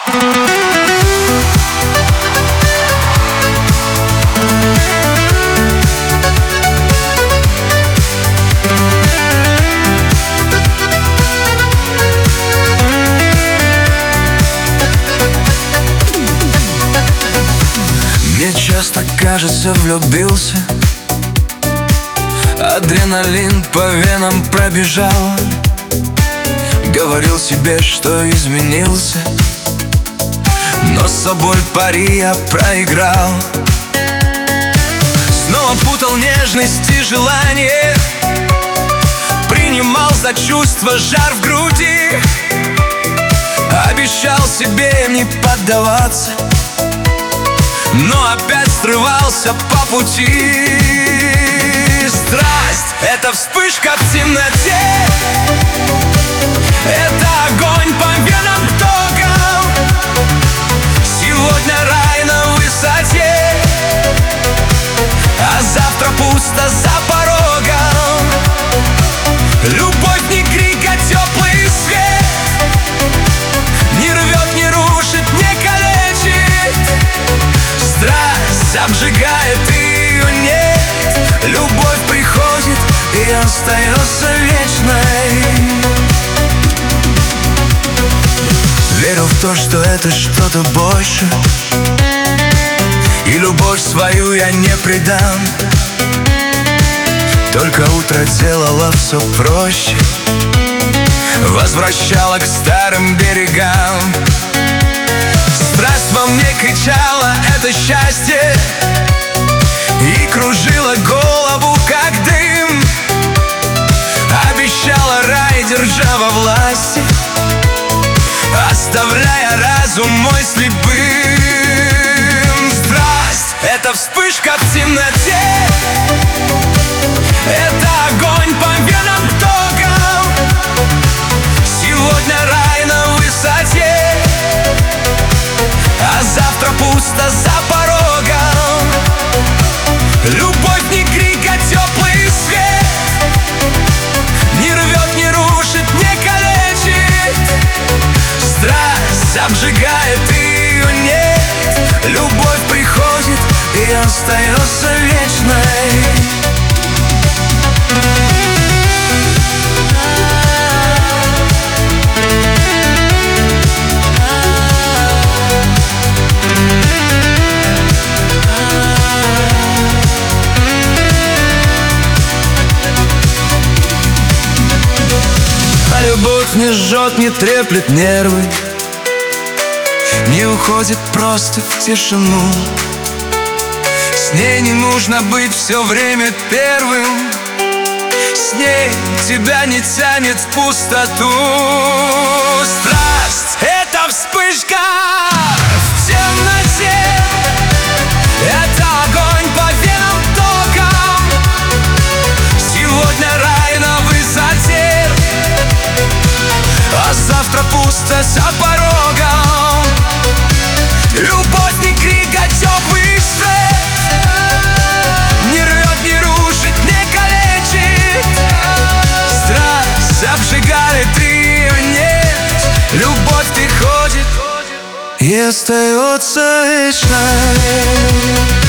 Мне часто кажется, влюбился, адреналин по венам пробежал. Говорил себе, что изменился, но с собой пари я проиграл. Снова путал нежность и желание, принимал за чувство жар в груди. Обещал себе не поддаваться, но опять срывался по пути. Страсть — это вспышка в темноте, это огонь по венам током. Сегодня рай на высоте, а завтра пусто за порогом. Любовь не крик, а теплый свет, не рвет, не рушит, не калечит. Страсть обжигает, ее нет. Любовь приходит и остается вечной. Верю в то, что это что-то больше, и любовь свою я не предам. Только утро делало все проще, возвращало к старым берегам. Страсть во мне кричала «это счастье» и кружила голову, как дым. Обещала рай, держа во власти, оставляя разум мой слепым. Страсть — это вспышка в темноте, это огонь по венам током. Сегодня рай на высоте, а завтра пусто за порогом. Любовь не крик, а теплый свет, не рвет, не рушит, не калечит. Страсть обжигает, ее нет. Любовь приходит и остается вечной. А любовь не жжет, не треплет нервы, не уходит просто в тишину. С ней не нужно быть все время первым, с ней тебя не тянет в пустоту. Страсть — это вспышка в темноте, это огонь по венам током. Сегодня рай на высоте, а завтра пусто за порогом. Любовь не крик, а теплый свет, не рвет, не рушит, не калечит. Страсть обжигает, ее нет. Любовь приходит и остается вечной.